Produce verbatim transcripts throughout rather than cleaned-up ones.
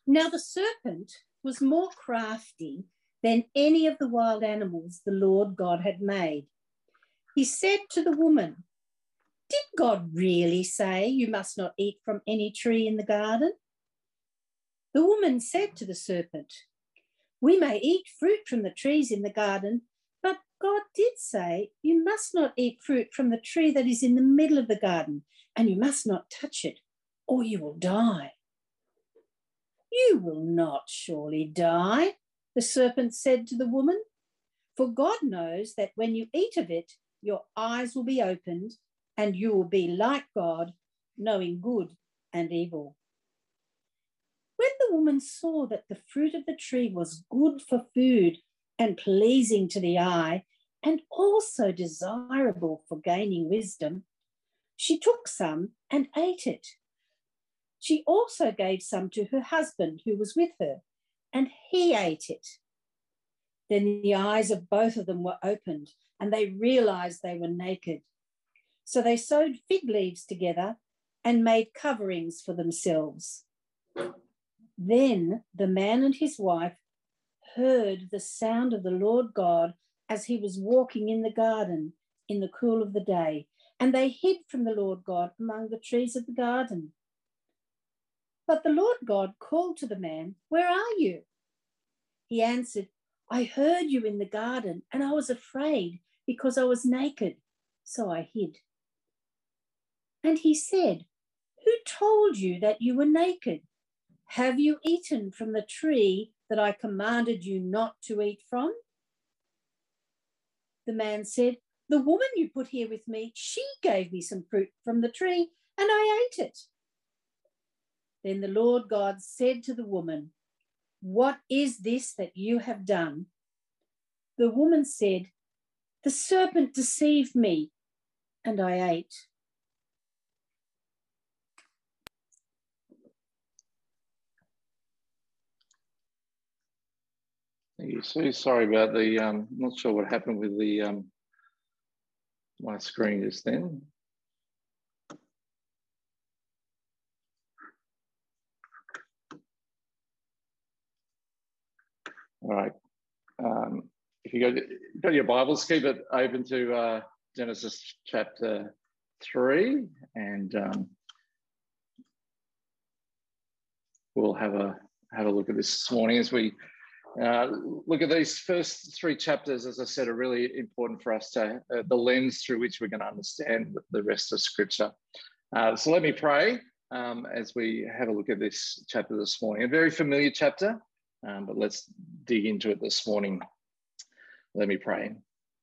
Now the serpent was more crafty than any of the wild animals the Lord God had made. He said to the woman, "Did God really say you must not eat from any tree in the garden?" The woman said to the serpent, "We may eat fruit from the trees in the garden, but God did say you must not eat fruit from the tree that is in the middle of the garden, and you must not touch it, or you will die." "You will not surely die," the serpent said to the woman, "for God knows that when you eat of it, your eyes will be opened, and you will be like God, knowing good and evil." When the woman saw that the fruit of the tree was good for food and pleasing to the eye, and also desirable for gaining wisdom, she took some and ate it. She also gave some to her husband who was with her, and he ate it. Then the eyes of both of them were opened, and they realized they were naked. So they sewed fig leaves together and made coverings for themselves. Then the man and his wife heard the sound of the Lord God as he was walking in the garden in the cool of the day, and they hid from the Lord God among the trees of the garden. But the Lord God called to the man, "Where are you?" He answered, "I heard you in the garden, and I was afraid because I was naked, so I hid." And he said, "Who told you that you were naked? Have you eaten from the tree that I commanded you not to eat from?" The man said, "The woman you put here with me, she gave me some fruit from the tree, and I ate it." Then the Lord God said to the woman, "What is this that you have done?" The woman said, "The serpent deceived me, and I ate." Thank you, Sue. Sorry about the, um, not sure what happened with the um, my screen just then. All right. Um, if you go to, go to your Bibles, keep it open to uh, Genesis chapter three, and um, we'll have a have a look at this this morning as we uh, look at these first three chapters. As I said, are really important for us to uh, the lens through which we're going to understand the rest of Scripture. Uh, so let me pray um, as we have a look at this chapter this morning. A very familiar chapter. Um, but let's dig into it this morning. Let me pray.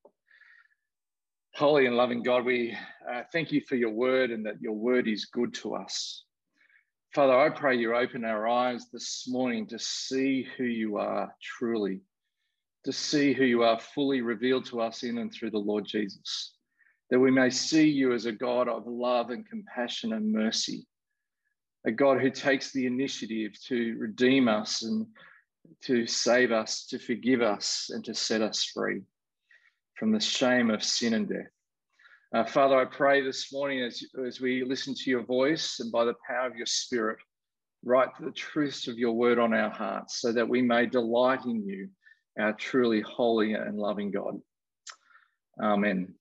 Holy and loving God, we uh, thank you for your word and that your word is good to us. Father, I pray you open our eyes this morning to see who you are truly, to see who you are fully revealed to us in and through the Lord Jesus, that we may see you as a God of love and compassion and mercy, a God who takes the initiative to redeem us and to save us, to forgive us, and to set us free from the shame of sin and death. Uh, Father, I pray this morning as, as we listen to your voice and by the power of your Spirit, write the truths of your word on our hearts so that we may delight in you, our truly holy and loving God. Amen.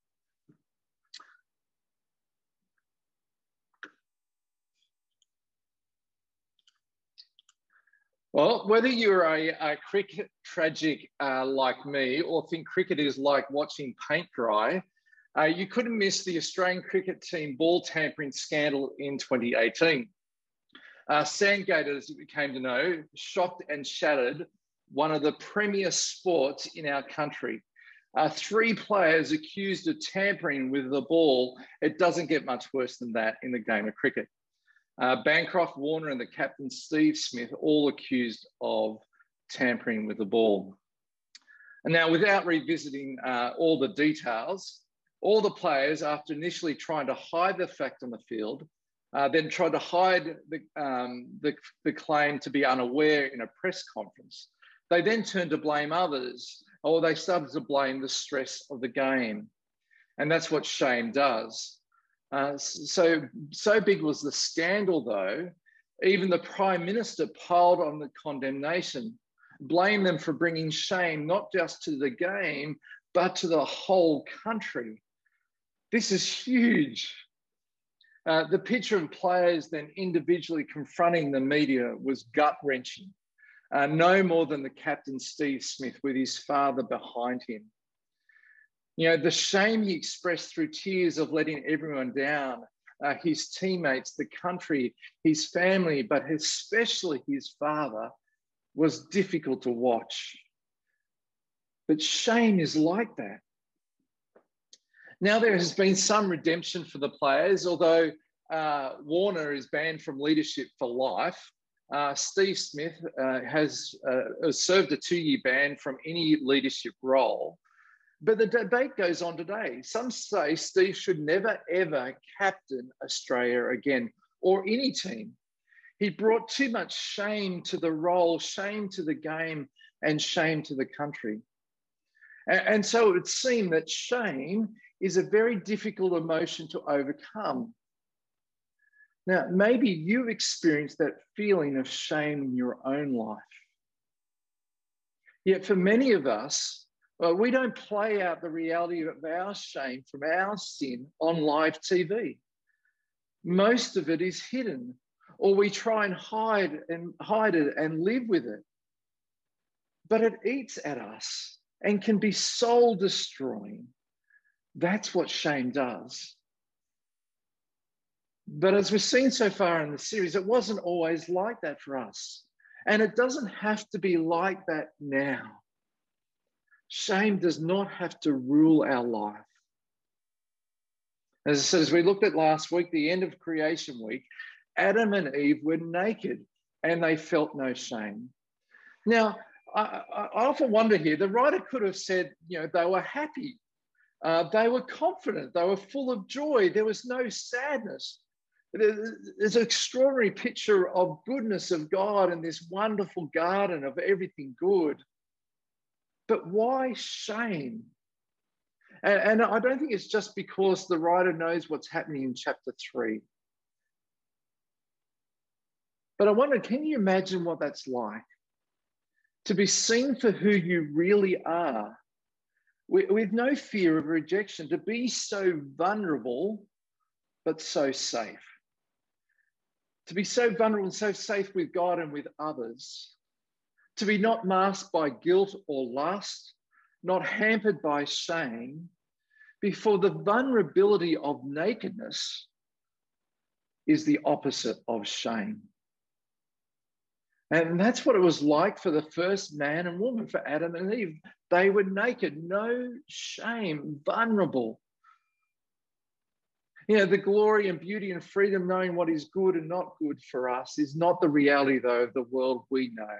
Well, whether you're a, a cricket tragic uh, like me or think cricket is like watching paint dry, uh, you couldn't miss the Australian cricket team ball tampering scandal in twenty eighteen. Uh, Sandgate, as we came to know, shocked and shattered one of the premier sports in our country. Uh, three players accused of tampering with the ball. It doesn't get much worse than that in the game of cricket. Uh, Bancroft, Warner and the captain, Steve Smith, all accused of tampering with the ball. And now, without revisiting uh, all the details, all the players, after initially trying to hide the fact on the field, uh, then tried to hide the, um, the, the claim to be unaware in a press conference. They then turned to blame others, or they started to blame the stress of the game. And that's what shame does. Uh, so, so big was the scandal, though, Even the Prime Minister piled on the condemnation, blamed them for bringing shame not just to the game, but to the whole country. This is huge. Uh, the picture of players then individually confronting the media was gut-wrenching, uh, no more than the captain Steve Smith with his father behind him. You know, the shame he expressed through tears of letting everyone down, uh, his teammates, the country, his family, but especially his father, was difficult to watch. But shame is like that. Now there has been some redemption for the players, although uh, Warner is banned from leadership for life. Uh, Steve Smith uh, has uh, served a two-year ban from any leadership role. But the debate goes on today. Some say Steve should never, ever captain Australia again, or any team. He brought too much shame to the role, shame to the game, and shame to the country. And, and so it would seem that shame is a very difficult emotion to overcome. Now, maybe you experienced that feeling of shame in your own life. Yet for many of us, well, we don't play out the reality of our shame from our sin on live T V. Most of it is hidden, or we try and hide and hide it and live with it. But it eats at us and can be soul destroying. That's what shame does. But as we've seen so far in the series, it wasn't always like that for us. And it doesn't have to be like that now. Shame does not have to rule our life. As I said, as we looked at last week, the end of creation week, Adam and Eve were naked and they felt no shame. Now, I, I often wonder here, the writer could have said, you know, they were happy. Uh, they were confident. They were full of joy. There was no sadness. There's an extraordinary picture of goodness of God in this wonderful garden of everything good. But why shame? And, and I don't think it's just because the writer knows what's happening in chapter three. But I wonder, can you imagine what that's like? To be seen for who you really are, with no fear of rejection, to be so vulnerable, but so safe. To be so vulnerable and so safe with God and with others. To be not masked by guilt or lust, not hampered by shame, before the vulnerability of nakedness is the opposite of shame. And that's what it was like for the first man and woman, for Adam and Eve. They were naked, no shame, vulnerable. You know, the glory and beauty and freedom, knowing what is good and not good for us, is not the reality, though, of the world we know.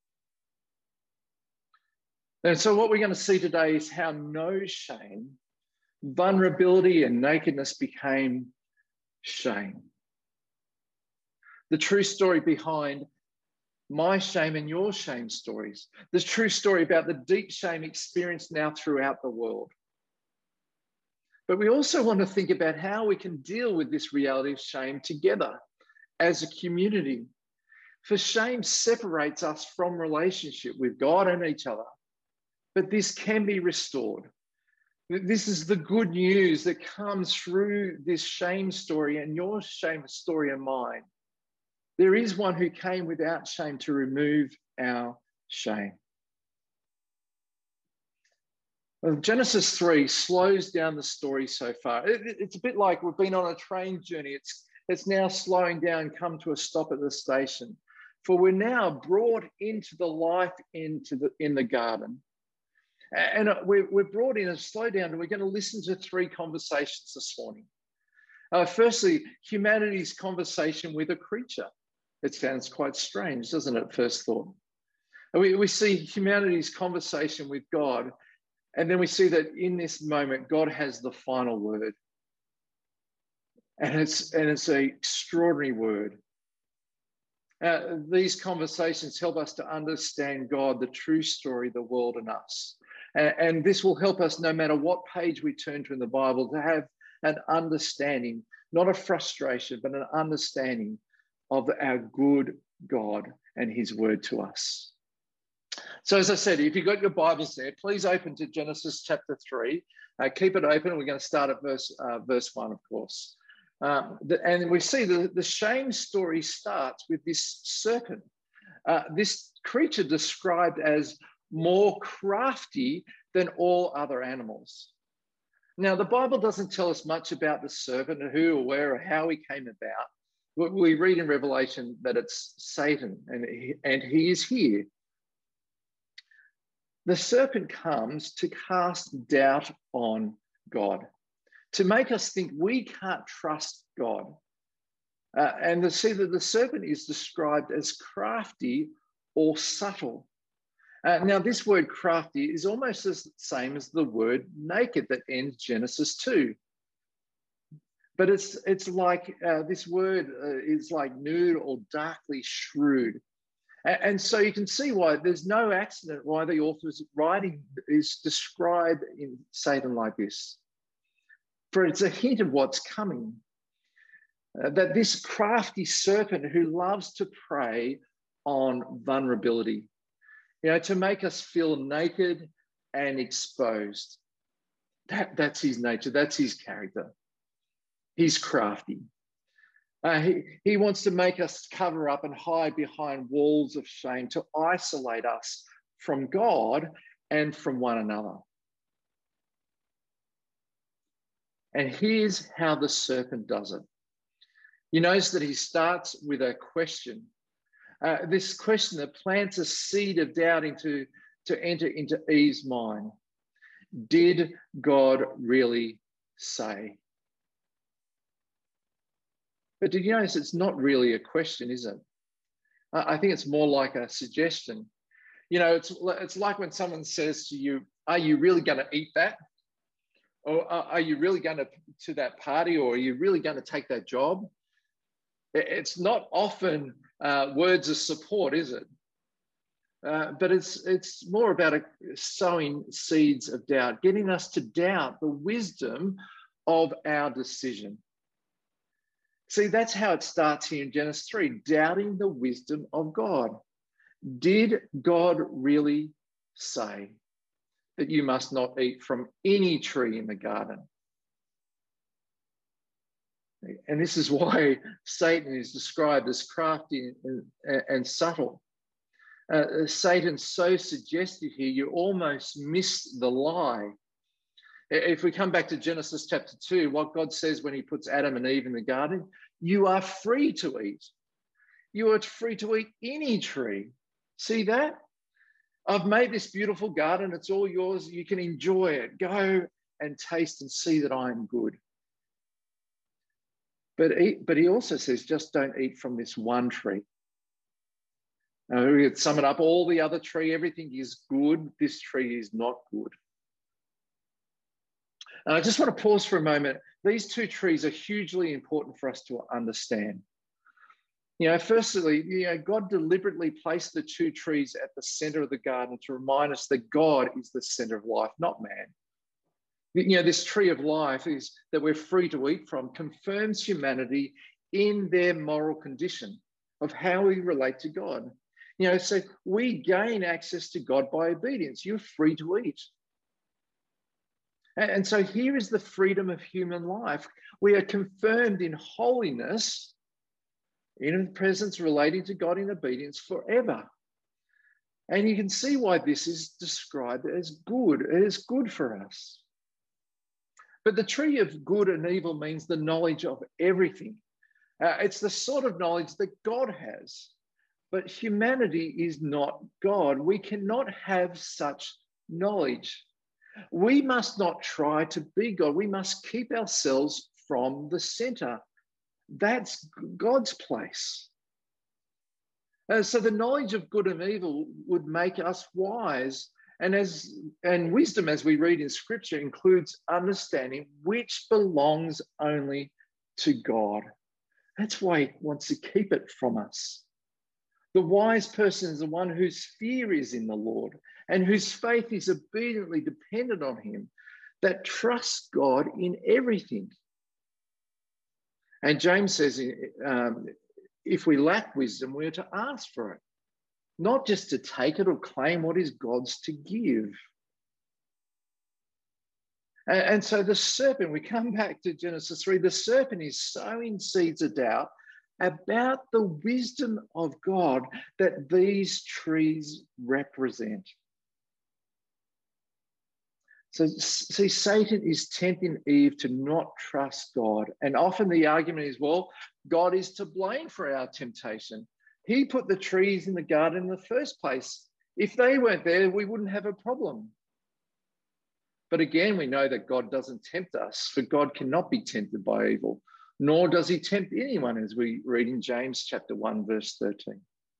And so what we're going to see today is how no shame, vulnerability and nakedness became shame. The true story behind my shame and your shame stories. The true story about the deep shame experienced now throughout the world. But we also want to think about how we can deal with this reality of shame together as a community. For shame separates us from relationship with God and each other. But this can be restored. This is the good news that comes through this shame story and your shame story and mine. There is one who came without shame to remove our shame. Well, Genesis three slows down the story so far. It, it, it's a bit like we've been on a train journey. It's, it's now slowing down, come to a stop at the station. For we're now brought into the life into the, in the garden. And we're, we're brought in and slow down, and we're going to listen to three conversations this morning. Uh, firstly, humanity's conversation with a creature. It sounds quite strange, doesn't it, at first thought? We, we see humanity's conversation with God, and then we see that in this moment, God has the final word. And it's, and it's an extraordinary word. Uh, these conversations help us to understand God, the true story, the world, and us. And, and this will help us, no matter what page we turn to in the Bible, to have an understanding, not a frustration, but an understanding of our good God and his word to us. So as I said, if you've got your Bibles there, please open to Genesis chapter three. Uh, keep it open. We're going to start at verse, uh, verse one, of course. Um, the, and we see the, the shame story starts with this serpent, uh, this creature described as more crafty than all other animals. Now, the Bible doesn't tell us much about the serpent, or who or where or how he came about. We read in Revelation that it's Satan, and he, and he is here. The serpent comes to cast doubt on God, to make us think we can't trust God. Uh, and to see that the serpent is described as crafty or subtle. Uh, now, this word crafty is almost the same as the word naked that ends Genesis two. But it's, it's like uh, this word uh, is like nude or darkly shrewd. And, and so you can see why there's no accident why the author's writing is described in Satan like this. For it's a hint of what's coming. Uh, that this crafty serpent who loves to prey on vulnerability, you know, to make us feel naked and exposed. That, that's his nature. That's his character. He's crafty. Uh, he, he wants to make us cover up and hide behind walls of shame, to isolate us from God and from one another. And here's how the serpent does it. You notice that he starts with a question. Uh, this question that plants a seed of doubt into, to enter into Eve's mind. Did God really say? But did you notice it's not really a question, is it? I think it's more like a suggestion. You know, it's, it's like when someone says to you, are you really going to eat that? Or are you really going to, to that party? Or are you really going to take that job? It's not often uh, words of support, is it? Uh, but it's, it's more about a, sowing seeds of doubt, getting us to doubt the wisdom of our decision. See, that's how it starts here in Genesis three, doubting the wisdom of God. Did God really say that you must not eat from any tree in the garden? And this is why Satan is described as crafty and, and, and subtle. Uh, Satan's so suggestive here, you almost miss the lie. If we come back to Genesis chapter two, what God says when he puts Adam and Eve in the garden, you are free to eat. You are free to eat any tree. See that? I've made this beautiful garden. It's all yours. You can enjoy it. Go and taste and see that I am good. But he, but he also says, just don't eat from this one tree. Now, we could sum it up, all the other tree, everything is good. This tree is not good. And I just want to pause for a moment. These two trees are hugely important for us to understand. You know, firstly, you know, God deliberately placed the two trees at the center of the garden to remind us that God is the center of life, not man. You know, this tree of life is that we're free to eat from confirms humanity in their moral condition of how we relate to God. You know, so we gain access to God by obedience. You're free to eat. And so here is the freedom of human life. We are confirmed in holiness, in presence relating to God in obedience forever. And you can see why this is described as good. It is good for us. But the tree of good and evil means the knowledge of everything. Uh, it's the sort of knowledge that God has. But humanity is not God. We cannot have such knowledge. We must not try to be God. We must keep ourselves from the center. That's God's place. Uh, so the knowledge of good and evil would make us wise. And as and wisdom, as we read in Scripture, includes understanding which belongs only to God. That's why he wants to keep it from us. The wise person is the one whose fear is in the Lord and whose faith is obediently dependent on him, that trusts God in everything. And James says um, if we lack wisdom, we're to ask for it, not just to take it or claim what is God's to give. And, and so the serpent, we come back to Genesis three, the serpent is sowing seeds of doubt about the wisdom of God that these trees represent. So, see, Satan is tempting Eve to not trust God. And often the argument is, well, God is to blame for our temptation. He put the trees in the garden in the first place. If they weren't there, we wouldn't have a problem. But again, we know that God doesn't tempt us, for God cannot be tempted by evil, nor does he tempt anyone, as we read in James chapter one, verse thirteen.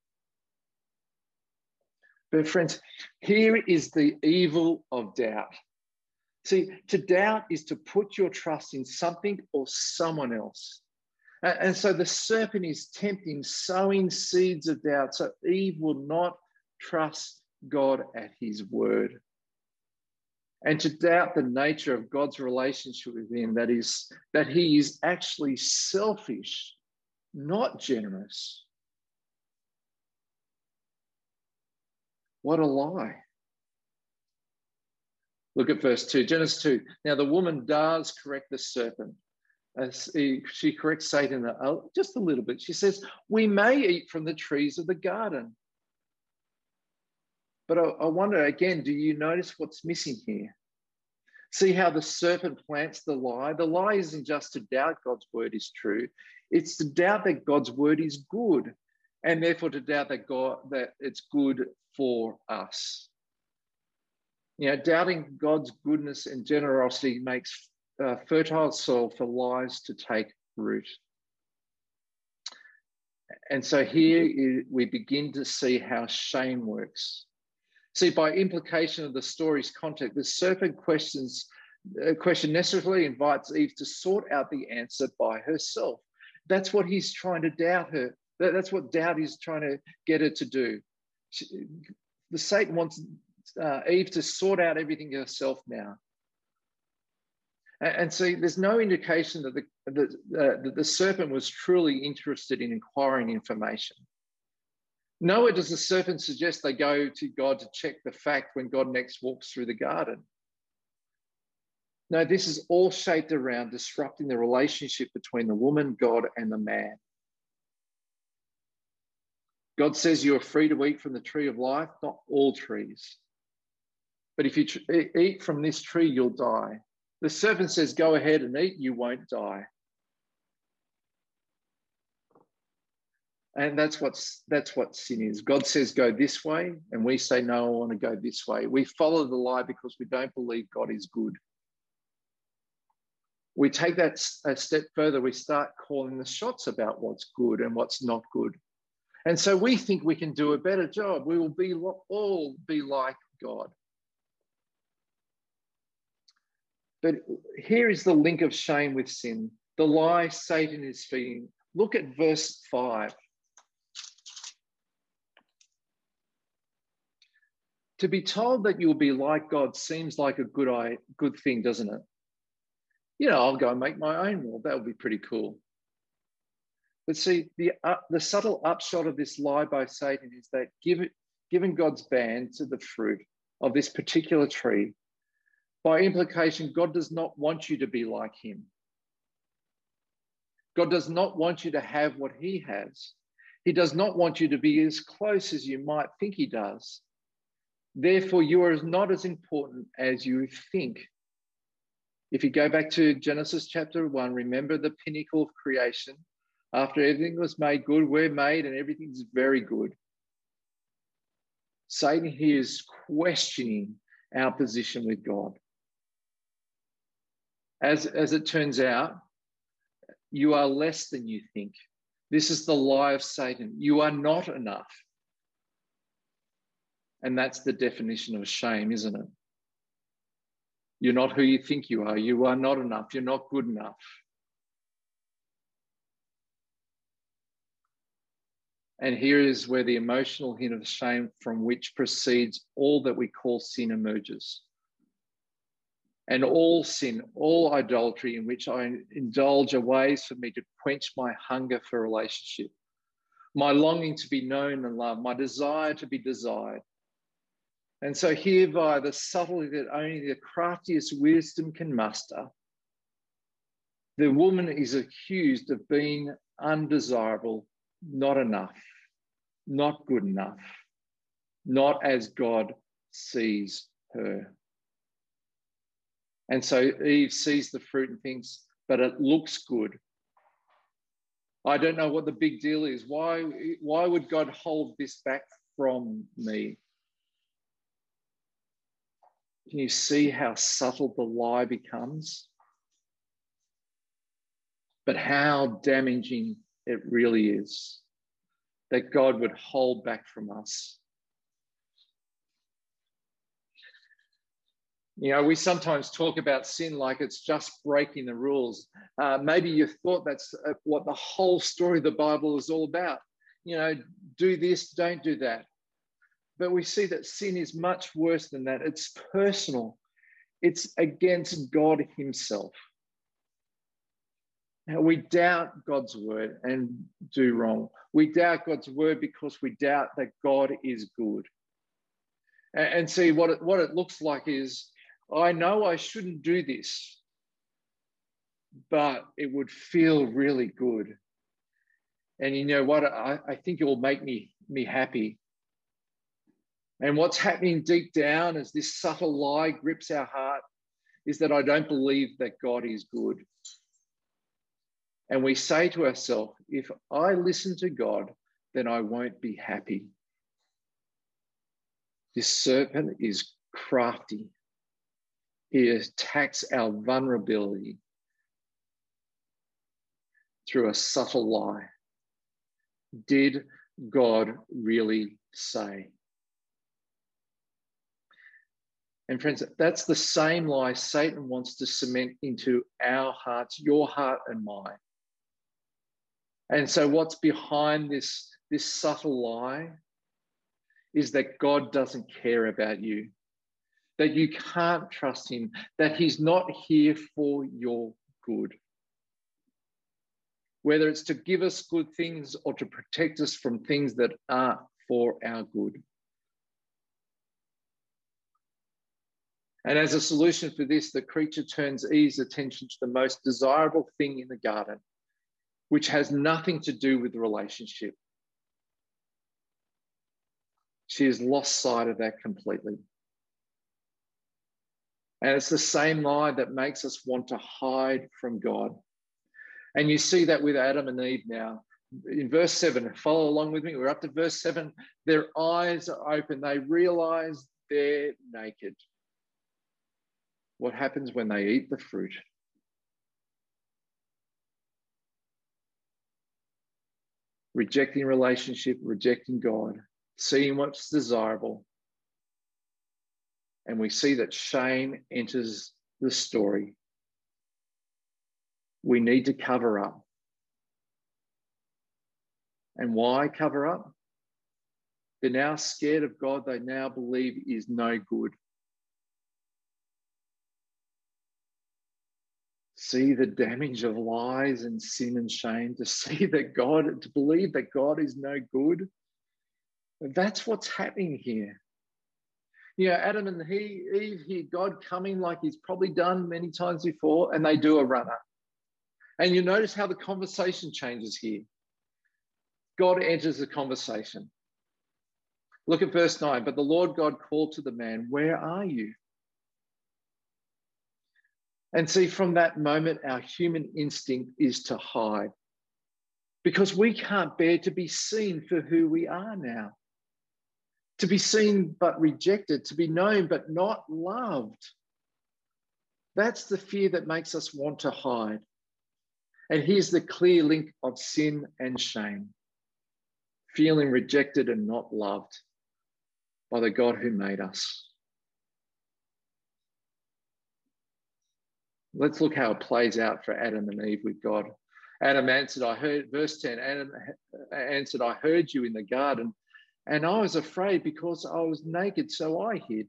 But friends, here is the evil of doubt. See, to doubt is to put your trust in something or someone else. And so the serpent is tempting, sowing seeds of doubt, so Eve will not trust God at his word. And to doubt the nature of God's relationship with him, that is, that he is actually selfish, not generous. What a lie. Look at verse two, Genesis two. Now the woman does correct the serpent. As she corrects Satan just a little bit. She says, we may eat from the trees of the garden. But I, I wonder, again, do you notice what's missing here? See how the serpent plants the lie? The lie isn't just to doubt God's word is true. It's to doubt that God's word is good, and therefore to doubt that God that it's good for us. You know, doubting God's goodness and generosity makes uh, fertile soil for lies to take root. And so here we begin to see how shame works. See, by implication of the story's context, the serpent questions, uh, question necessarily invites Eve to sort out the answer by herself. That's what he's trying to doubt her. That's what doubt is trying to get her to do. She, the Satan wants uh, Eve to sort out everything herself now. And, and see, there's no indication that the, the, uh, that the serpent was truly interested in acquiring information. Nowhere does the serpent suggest they go to God to check the fact when God next walks through the garden. No, this is all shaped around disrupting the relationship between the woman, God, and the man. God says you are free to eat from the tree of life, not all trees. But if you eat from this tree, you'll die. The serpent says, go ahead and eat, you won't die. And that's what's that's what sin is. God says go this way, and we say, no, I want to go this way. We follow the lie because we don't believe God is good. We take that a step further. We start calling the shots about what's good and what's not good. And so we think we can do a better job. We will be all be like God. But here is the link of shame with sin, the lie Satan is feeding. Look at verse five. To be told that you'll be like God seems like a good, good thing, doesn't it? You know, I'll go and make my own world. That would be pretty cool. But see, the, uh, the subtle upshot of this lie by Satan is that give, given God's ban to the fruit of this particular tree, by implication, God does not want you to be like him. God does not want you to have what he has. He does not want you to be as close as you might think he does. Therefore, you are not as important as you think. If you go back to Genesis chapter one, remember the pinnacle of creation. After everything was made good, we're made and everything's very good. Satan here is questioning our position with God. As, as it turns out, you are less than you think. This is the lie of Satan. You are not enough. And that's the definition of shame, isn't it? You're not who you think you are. You are not enough. You're not good enough. And here is where the emotional hint of shame from which proceeds all that we call sin emerges. And all sin, all idolatry in which I indulge are ways for me to quench my hunger for relationship, my longing to be known and loved, my desire to be desired. And so here, by the subtlety that only the craftiest wisdom can muster, the woman is accused of being undesirable, not enough, not good enough, not as God sees her. And so Eve sees the fruit and thinks, but it looks good. I don't know what the big deal is. Why, why would God hold this back from me? Can you see how subtle the lie becomes? But how damaging it really is that God would hold back from us. You know, we sometimes talk about sin like it's just breaking the rules. Uh, maybe you thought that's what the whole story of the Bible is all about. You know, do this, don't do that. But we see that sin is much worse than that. It's personal. It's against God himself. Now, we doubt God's word and do wrong. We doubt God's word because we doubt that God is good. And, and see, what it, what it looks like is, I know I shouldn't do this, but it would feel really good. And you know what? I, I think it will make me, me happy. And what's happening deep down as this subtle lie grips our heart is that I don't believe that God is good. And we say to ourselves, if I listen to God, then I won't be happy. This serpent is crafty. He attacks our vulnerability through a subtle lie. Did God really say? And friends, that's the same lie Satan wants to cement into our hearts, your heart and mine. And so what's behind this, this subtle lie is that God doesn't care about you, that you can't trust him, that he's not here for your good. Whether it's to give us good things or to protect us from things that aren't for our good. And as a solution for this, the creature turns Eve's attention to the most desirable thing in the garden, which has nothing to do with the relationship. She has lost sight of that completely. And it's the same lie that makes us want to hide from God. And you see that with Adam and Eve now. In verse seven, follow along with me. We're up to verse seven. Their eyes are open. They realize they're naked. What happens when they eat the fruit? Rejecting relationship, rejecting God, seeing what's desirable. And we see that shame enters the story. We need to cover up. And why cover up? They're now scared of God they now believe is no good. See the damage of lies and sin and shame, to see that God, to believe that God is no good. That's what's happening here. You know, Adam and Eve hear God coming like he's probably done many times before, and they do a runner. And you notice how the conversation changes here. God enters the conversation. Look at verse nine. But the Lord God called to the man, "Where are you?" And see, from that moment, our human instinct is to hide, because we can't bear to be seen for who we are now. To be seen but rejected, to be known but not loved. That's the fear that makes us want to hide. And here's the clear link of sin and shame. Feeling rejected and not loved by the God who made us. Let's look how it plays out for Adam and Eve with God. Adam answered, I heard, verse ten, Adam answered, I heard you in the garden, and I was afraid because I was naked, so I hid.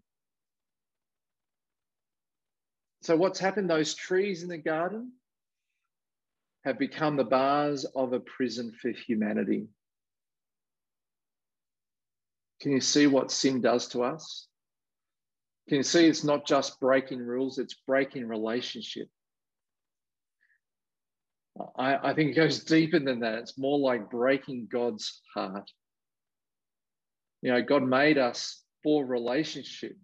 So what's happened? Those trees in the garden have become the bars of a prison for humanity. Can you see what sin does to us? Can you see it's not just breaking rules, it's breaking relationship. I, I think it goes deeper than that. It's more like breaking God's heart. You know, God made us for relationship.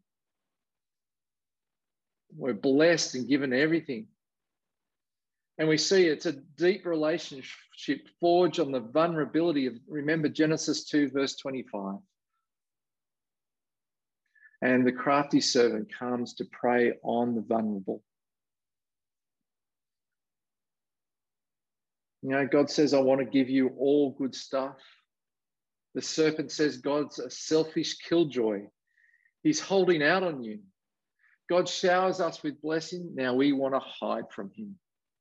We're blessed and given everything. And we see it's a deep relationship forged on the vulnerability of, remember Genesis two, verse twenty-five. And the crafty servant comes to prey on the vulnerable. You know, God says, I want to give you all good stuff. The serpent says God's a selfish killjoy. He's holding out on you. God showers us with blessing. Now we want to hide from him.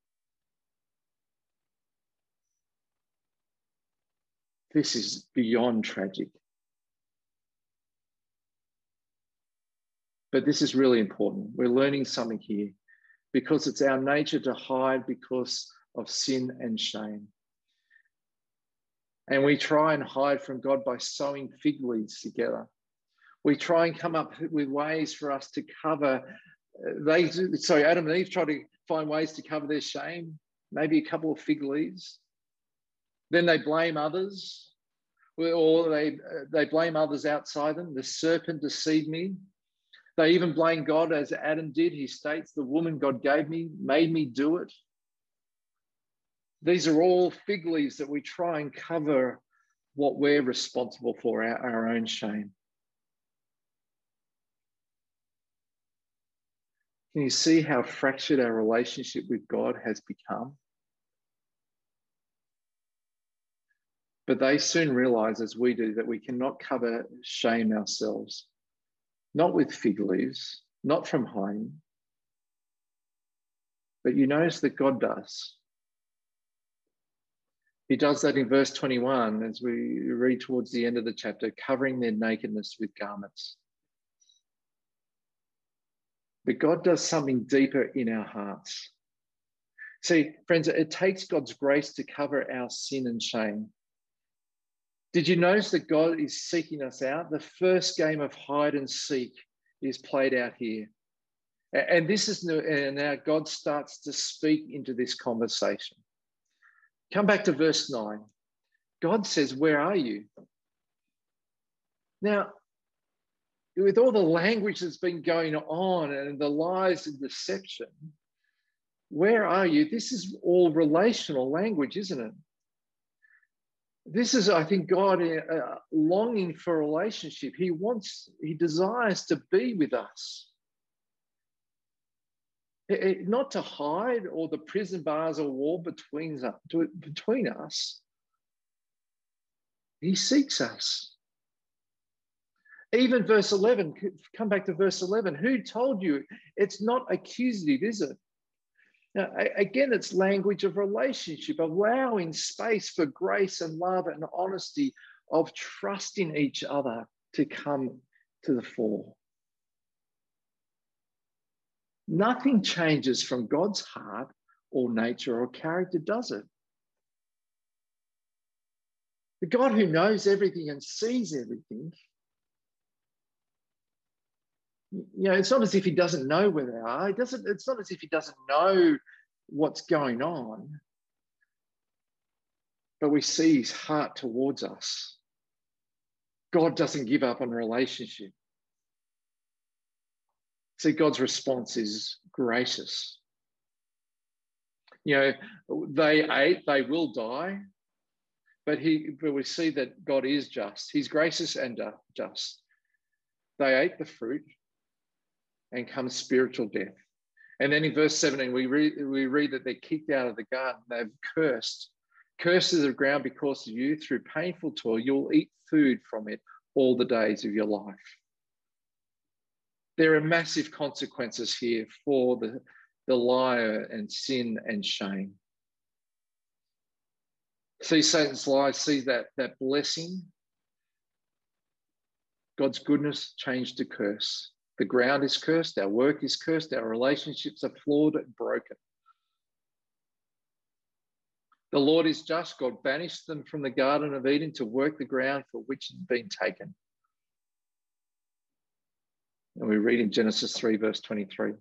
This is beyond tragic. But this is really important. We're learning something here because it's our nature to hide because of sin and shame. And we try and hide from God by sewing fig leaves together. We try and come up with ways for us to cover. They, sorry, Adam and Eve try to find ways to cover their shame, maybe a couple of fig leaves. Then they blame others, or they, they blame others outside them. The serpent deceived me. They even blame God, as Adam did. He states, the woman God gave me made me do it. These are all fig leaves that we try and cover what we're responsible for, our, our own shame. Can you see how fractured our relationship with God has become? But they soon realize, as we do, that we cannot cover shame ourselves. Not with fig leaves, not from hiding. But you notice that God does. He does that in verse twenty-one, as we read towards the end of the chapter, covering their nakedness with garments. But God does something deeper in our hearts. See, friends, it takes God's grace to cover our sin and shame. Did you notice that God is seeking us out? The first game of hide and seek is played out here. And this is now God starts to speak into this conversation. Come back to verse nine. God says, where are you? Now, with all the language that's been going on and the lies and deception, where are you? This is all relational language, isn't it? This is, I think, God uh, longing for a relationship. He wants, he desires to be with us. It, it, not to hide or the prison bars or wall between, between us. He seeks us. Even verse eleven, come back to verse eleven. Who told you? It's not accusative, is it? Now, again, it's language of relationship, allowing space for grace and love and honesty, of trusting each other to come to the fore. Nothing changes from God's heart or nature or character, does it? The God who knows everything and sees everything, you know, it's not as if he doesn't know where they are. He doesn't, it's not as if he doesn't know what's going on. But we see his heart towards us. God doesn't give up on relationship. See, God's response is gracious. You know, they ate, they will die, but he, but we see that God is just. He's gracious and just. They ate the fruit, and comes spiritual death. And then in verse seventeen, we read, we read that they're kicked out of the garden. They've cursed. Curses of ground because of you. Through painful toil, you'll eat food from it all the days of your life. There are massive consequences here for the, the liar and sin and shame. See Satan's lies, see that, that blessing. God's goodness changed to curse. The ground is cursed, our work is cursed, our relationships are flawed and broken. The Lord is just. God banished them from the Garden of Eden to work the ground for which it had been taken. And we read in Genesis three, verse twenty-three.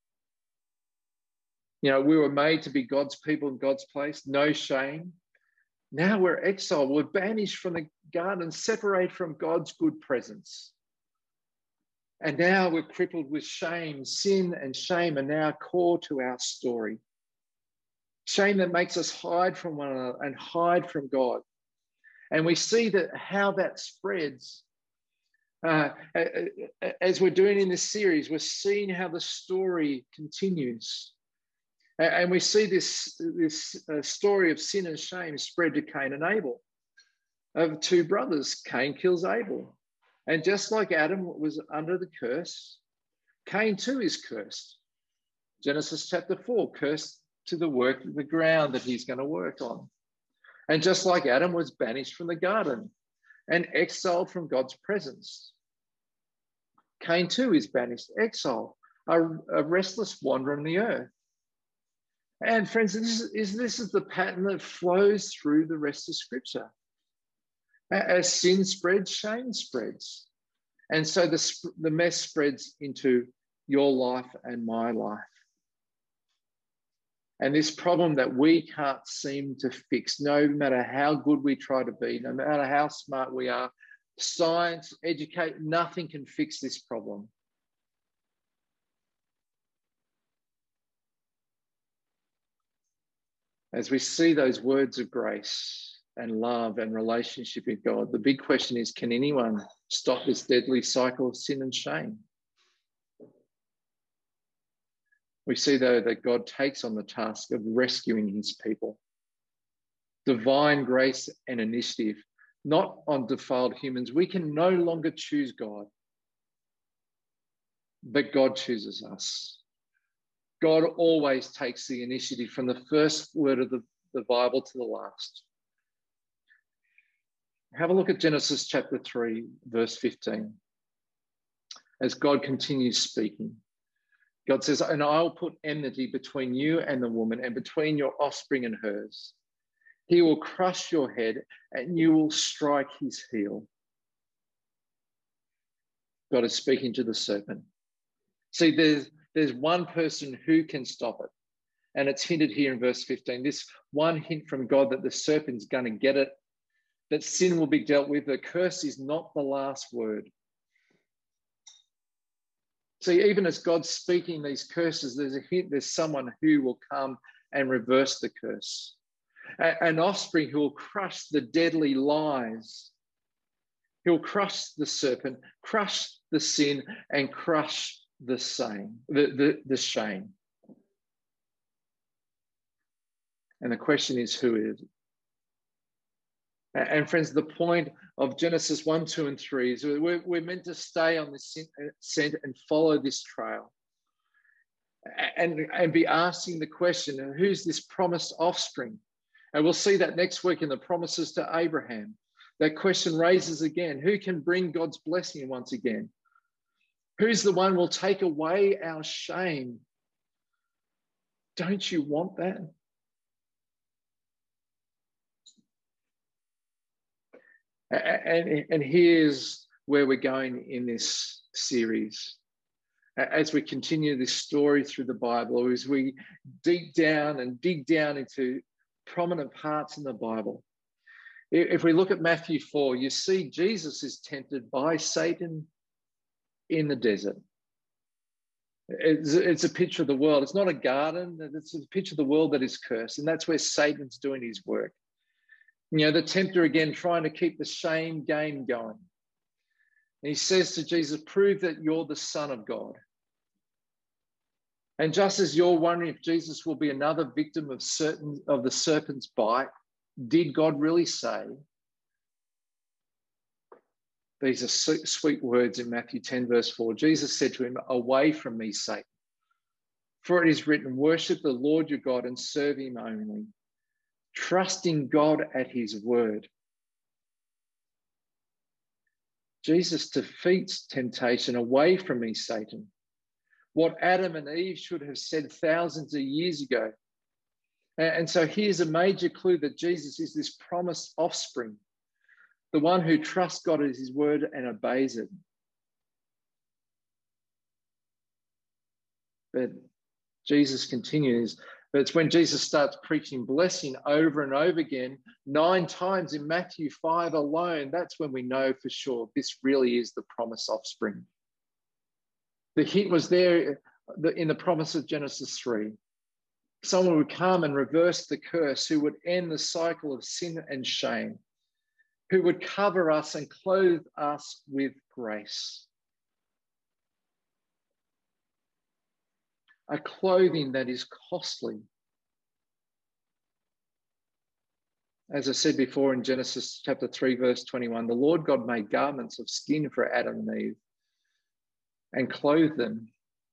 You know, we were made to be God's people in God's place, no shame. Now we're exiled, we're banished from the garden, separated from God's good presence. And now we're crippled with shame. Sin and shame are now core to our story. Shame that makes us hide from one another and hide from God. And we see that how that spreads. Uh, as we're doing in this series, we're seeing how the story continues. And we see this, this uh, story of sin and shame spread to Cain and Abel. Of two brothers, Cain kills Abel. And just like Adam was under the curse, Cain too is cursed. Genesis chapter four, cursed to the work of the ground that he's going to work on. And just like Adam was banished from the garden and exiled from God's presence, Cain too is banished, exiled, a, a restless wanderer on the earth. And friends, this is, this is the pattern that flows through the rest of Scripture. As sin spreads, shame spreads. And so the, the mess spreads into your life and my life. And this problem that we can't seem to fix, no matter how good we try to be, no matter how smart we are, science, educate, nothing can fix this problem. As we see those words of grace and love and relationship with God, the big question is, can anyone stop this deadly cycle of sin and shame? We see, though, that God takes on the task of rescuing his people. Divine grace and initiative, not on defiled humans. We can no longer choose God, but God chooses us. God always takes the initiative from the first word of the, the Bible to the last. Have a look at Genesis chapter three, verse fifteen. As God continues speaking, God says, and I'll put enmity between you and the woman and between your offspring and hers. He will crush your head and you will strike his heel. God is speaking to the serpent. See, there's, there's one person who can stop it. And it's hinted here in verse fifteen. This one hint from God that the serpent's going to get it, that sin will be dealt with. The curse is not the last word. See, even as God's speaking these curses, there's a hint there's someone who will come and reverse the curse. An offspring who will crush the deadly lies. He'll crush the serpent, crush the sin, and crush the same, the, the, the shame. And the question is, who is it? And friends, the point of Genesis one, two, and three is we're, we're meant to stay on this scent and follow this trail. And, and be asking the question, who's this promised offspring? And we'll see that next week in the promises to Abraham. That question raises again, who can bring God's blessing once again? Who's the one who will take away our shame? Don't you want that? And, and here's where we're going in this series. As we continue this story through the Bible, as we dig down and dig down into prominent parts in the Bible. If we look at Matthew four, you see Jesus is tempted by Satan in the desert. It's, it's a picture of the world. It's not a garden. It's a picture of the world that is cursed. And that's where Satan's doing his work. You know, the tempter again trying to keep the shame game going. And he says to Jesus, prove that you're the Son of God. And just as you're wondering if Jesus will be another victim of certain of the serpent's bite, did God really say? These are sweet words in Matthew ten, verse four. Jesus said to him, away from me, Satan. For it is written, worship the Lord your God and serve him only. Trusting God at his word. Jesus defeats temptation. Away from me, Satan. What Adam and Eve should have said thousands of years ago. And so here's a major clue that Jesus is this promised offspring, the one who trusts God at his word and obeys it. But Jesus continues. But it's when Jesus starts preaching blessing over and over again, nine times in Matthew five alone, that's when we know for sure this really is the promised offspring. The hint was there in the promise of Genesis three. Someone would come and reverse the curse, who would end the cycle of sin and shame, who would cover us and clothe us with grace. A clothing that is costly. As I said before in Genesis chapter three, verse twenty-one, the Lord God made garments of skin for Adam and Eve and clothed them.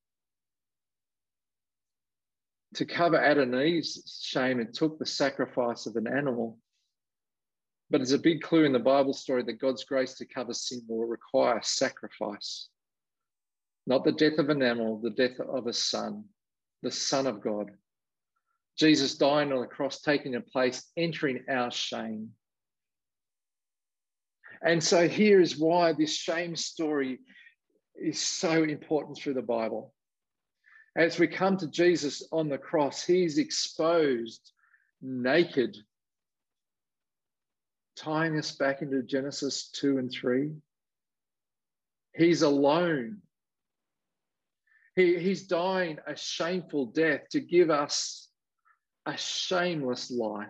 To cover Adam and Eve's shame, it took the sacrifice of an animal. But it's a big clue in the Bible story that God's grace to cover sin will require sacrifice. Not the death of an animal, the death of a son, the Son of God. Jesus dying on the cross, taking a place, entering our shame. And so here is why this shame story is so important through the Bible. As we come to Jesus on the cross, he's exposed, naked, tying us back into Genesis two and three. He's alone. He, he's dying a shameful death to give us a shameless life.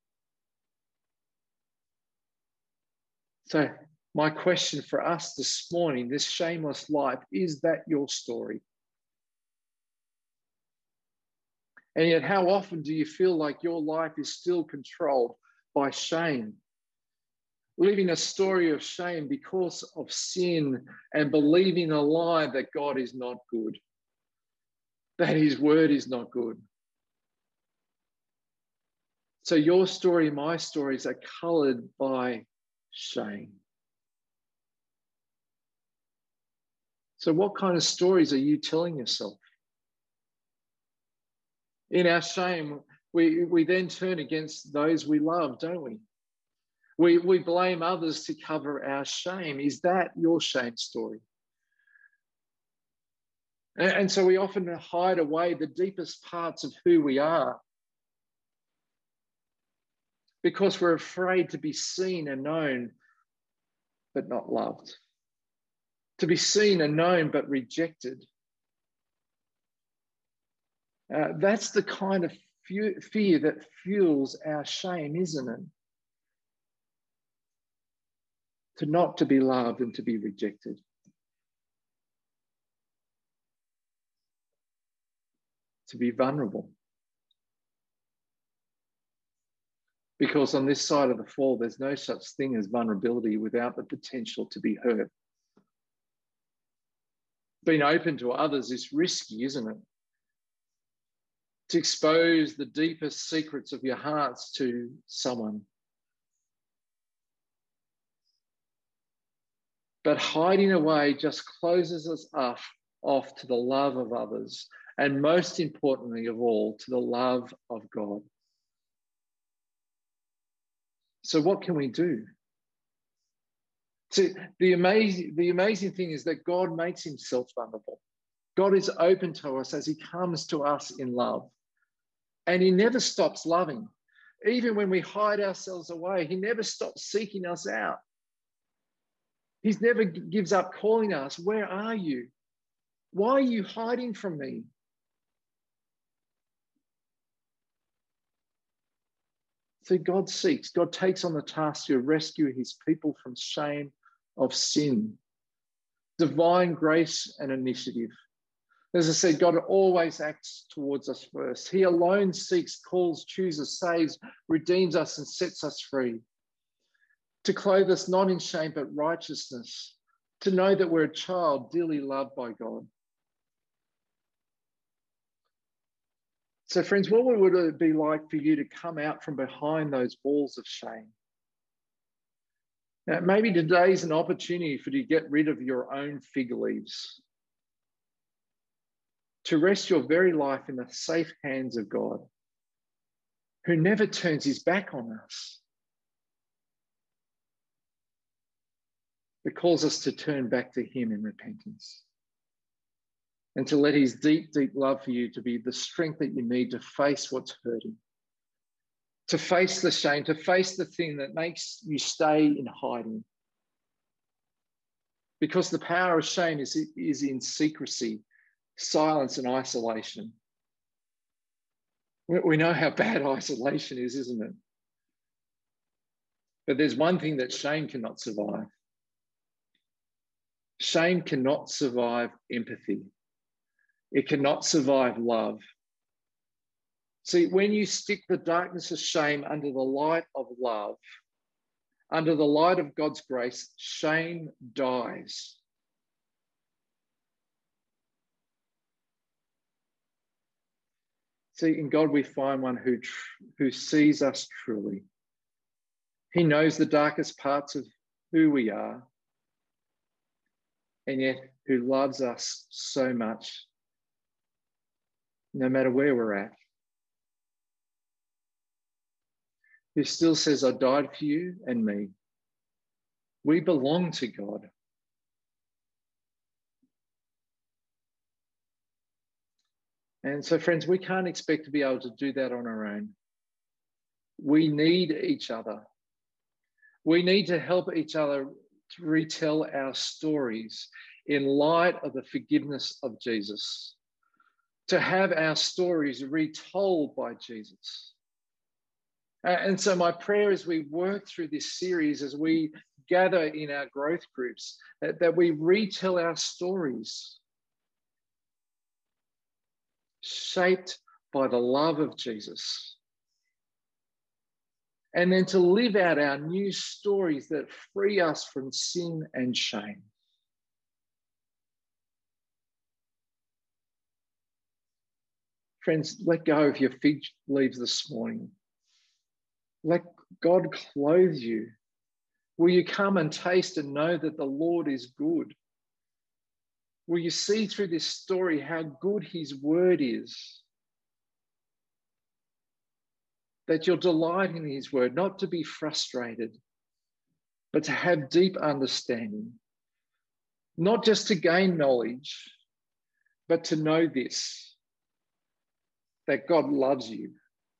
So my question for us this morning, this shameless life, is that your story? And yet, how often do you feel like your life is still controlled by shame? Living a story of shame because of sin and believing a lie that God is not good, that his word is not good. So your story, my stories are coloured by shame. So what kind of stories are you telling yourself? In our shame, we, we then turn against those we love, don't we? We, we blame others to cover our shame. Is that your shame story? And, and so we often hide away the deepest parts of who we are because we're afraid to be seen and known, but not loved. To be seen and known, but rejected. Uh, that's the kind of fu- fear that fuels our shame, isn't it? To not to be loved and to be rejected. To be vulnerable. Because on this side of the fall, there's no such thing as vulnerability without the potential to be hurt. Being open to others is risky, isn't it? To expose the deepest secrets of your hearts to someone. But hiding away just closes us off, off to the love of others, and most importantly of all, to the love of God. So what can we do? See, the amazing, the amazing thing is that God makes himself vulnerable. God is open to us as he comes to us in love. And he never stops loving. Even when we hide ourselves away, he never stops seeking us out. He never gives up calling us, where are you? Why are you hiding from me? So God seeks, God takes on the task to rescue his people from shame of sin. Divine grace and initiative. As I said, God always acts towards us first. He alone seeks, calls, chooses, saves, redeems us and sets us free. To clothe us not in shame but righteousness. To know that we're a child dearly loved by God. So friends, what would it be like for you to come out from behind those walls of shame? Now, maybe today's an opportunity for you to get rid of your own fig leaves. To rest your very life in the safe hands of God, who never turns his back on us, but calls us to turn back to him in repentance. and to let his deep, deep love for you to be the strength that you need to face what's hurting, to face the shame, to face the thing that makes you stay in hiding. Because the power of shame is, is in secrecy, silence, and isolation. We know how bad isolation is, isn't it? But there's one thing that shame cannot survive. Shame cannot survive empathy. It cannot survive love. See, when you stick the darkness of shame under the light of love, under the light of God's grace, shame dies. See, in God we find one who, who sees us truly. He knows the darkest parts of who we are, and yet who loves us so much, no matter where we're at. Who still says, I died for you and me. We belong to God. And so, friends, we can't expect to be able to do that on our own. We need each other. We need to help each other to retell our stories in light of the forgiveness of Jesus, to have our stories retold by Jesus. And so my prayer as we work through this series, as we gather in our growth groups, that, that we retell our stories shaped by the love of Jesus. And then to live out our new stories that free us from sin and shame. Friends, let go of your fig leaves this morning. Let God clothe you. Will you come and taste and know that the Lord is good? Will you see through this story how good his word is? That you'll delight in his word, not to be frustrated, but to have deep understanding. Not just to gain knowledge, but to know this, that God loves you.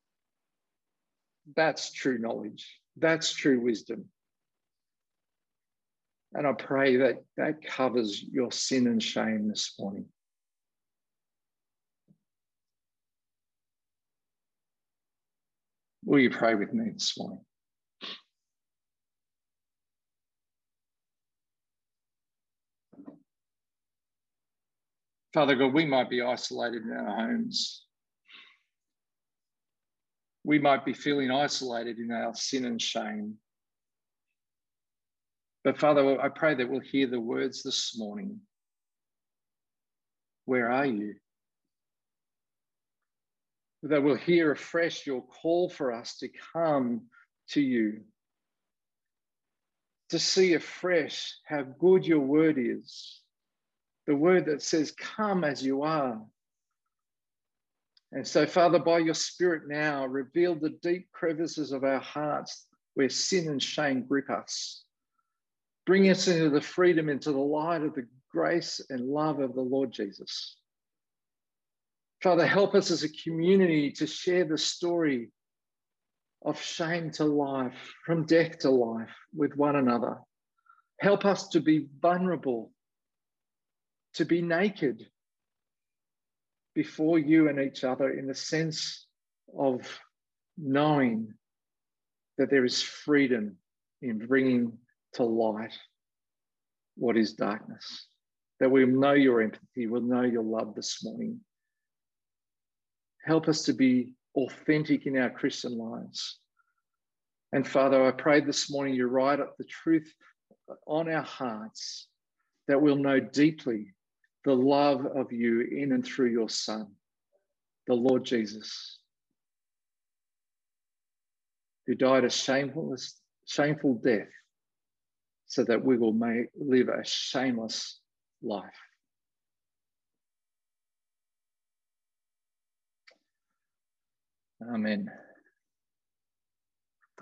That's true knowledge. That's true wisdom. And I pray that that covers your sin and shame this morning. Will you pray with me this morning? Father God, we might be isolated in our homes. We might be feeling isolated in our sin and shame. But Father, I pray that we'll hear the words this morning. Where are you? That we'll hear afresh your call for us to come to you, to see afresh how good your word is, the word that says, come as you are. And so, Father, by your Spirit now, reveal the deep crevices of our hearts where sin and shame grip us. Bring us into the freedom, into the light of the grace and love of the Lord Jesus. Father, help us as a community to share the story of shame to life, from death to life with one another. Help us to be vulnerable, to be naked before you and each other in the sense of knowing that there is freedom in bringing to light what is darkness, that we'll know your empathy, we'll know your love this morning. Help us to be authentic in our Christian lives. And Father, I pray this morning you write up the truth on our hearts, that we'll know deeply the love of you in and through your Son, the Lord Jesus, who died a shameful, shameful death so that we will make, live a shameless life. Amen.